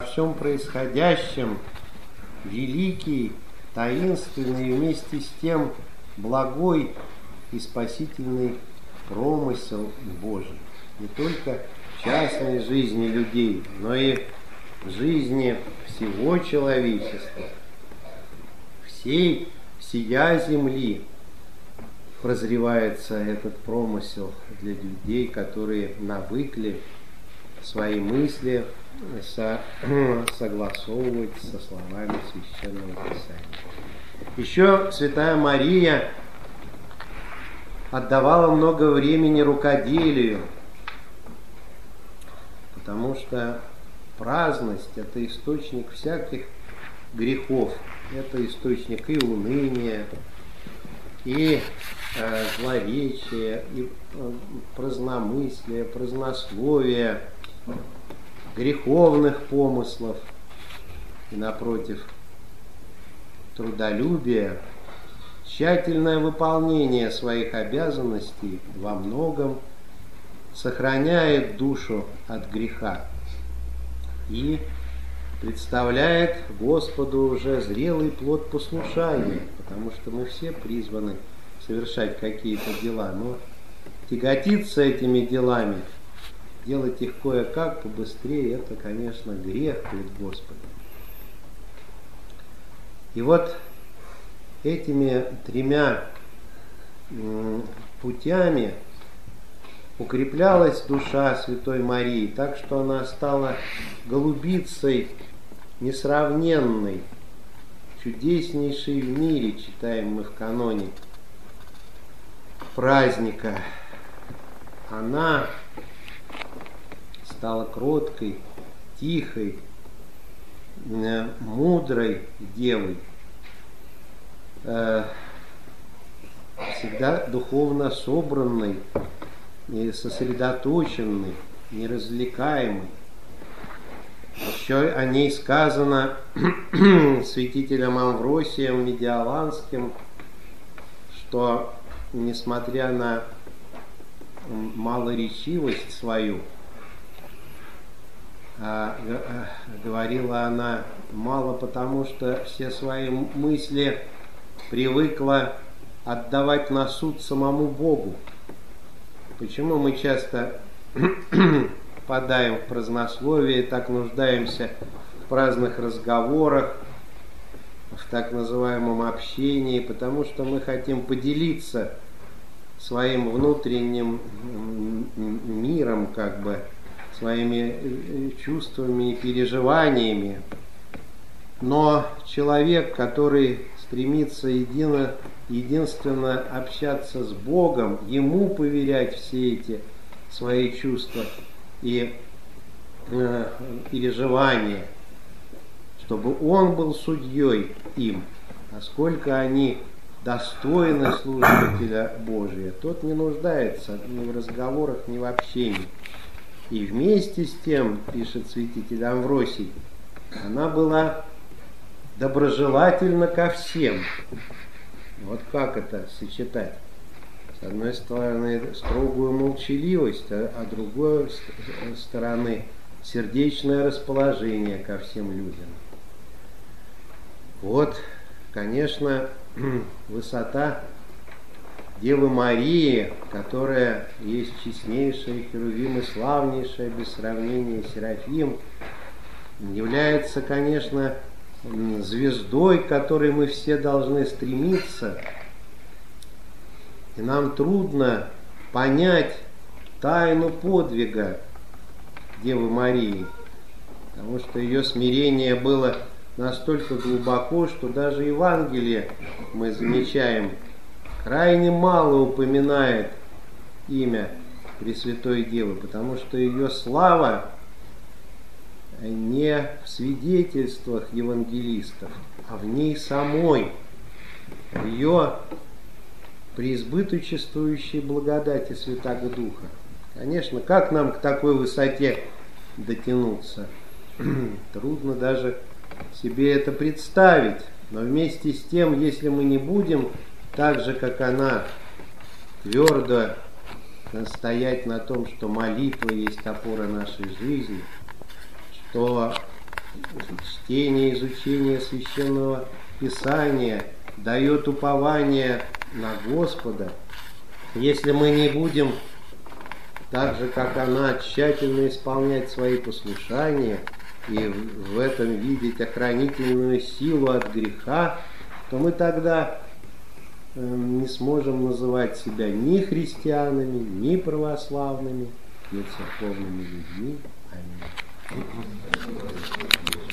всем происходящем великий, таинственный и вместе с тем благой и спасительный промысел Божий. Не только в частной жизни людей, но и в жизни всего человечества, всея земли прозревается этот промысел для людей, которые навыкли свои мысли согласовывать со словами Священного Писания. Еще Святая Мария отдавала много времени рукоделию, потому что праздность – это источник всяких грехов, это источник и уныния, и злоречия, и праздномыслия, празднословия, греховных помыслов, и, напротив, трудолюбия, тщательное выполнение своих обязанностей во многом сохраняет душу от греха и представляет Господу уже зрелый плод послушания, потому что мы все призваны совершать какие-то дела, но тяготиться этими делами, делать их кое-как побыстрее, это, конечно, грех перед Господом. И вот этими тремя путями укреплялась душа Святой Марии, так что она стала голубицей несравненной, чудеснейшей в мире, читаем мы в каноне праздника. Она стала кроткой, тихой, мудрой девой, всегда духовно собранной, и сосредоточенной, неразвлекаемой. Еще о ней сказано святителем Амвросием Медиаланским, что, несмотря на малоречивость свою, говорила она мало, потому что все свои мысли привыкла отдавать на суд самому Богу. Почему мы часто впадаем в празднословие, так нуждаемся в праздных разговорах, в так называемом общении? Потому что мы хотим поделиться своим внутренним миром, как бы, своими чувствами и переживаниями. Но человек, который стремится единственно общаться с Богом, ему поверять все эти свои чувства и переживания, чтобы он был судьей им, насколько они достойны служителя Божия, тот не нуждается ни в разговорах, ни в общении. И вместе с тем, пишет святитель Амвросий, она была доброжелательна ко всем. Вот как это сочетать? С одной стороны, строгую молчаливость, а с другой стороны, сердечное расположение ко всем людям. Вот, конечно, высота Девы Марии, которая есть честнейшая Херувим и славнейшая, без сравнения Серафим, является, конечно, звездой, к которой мы все должны стремиться. И нам трудно понять тайну подвига Девы Марии, потому что ее смирение было настолько глубоко, что даже Евангелие, мы замечаем, крайне мало упоминает имя Пресвятой Девы, потому что ее слава не в свидетельствах евангелистов, а в ней самой, в ее преизбыточествующей благодати Святаго Духа. Конечно, как нам к такой высоте дотянуться? Трудно даже себе это представить, но вместе с тем, если мы не будем так же, как она, твердо настоять на том, что молитва есть опора нашей жизни, что чтение, изучение Священного Писания дает упование на Господа, если мы не будем так же, как она, тщательно исполнять свои послушания и в этом видеть охранительную силу от греха, то мы тогда не сможем называть себя ни христианами, ни православными, ни церковными людьми. Аминь.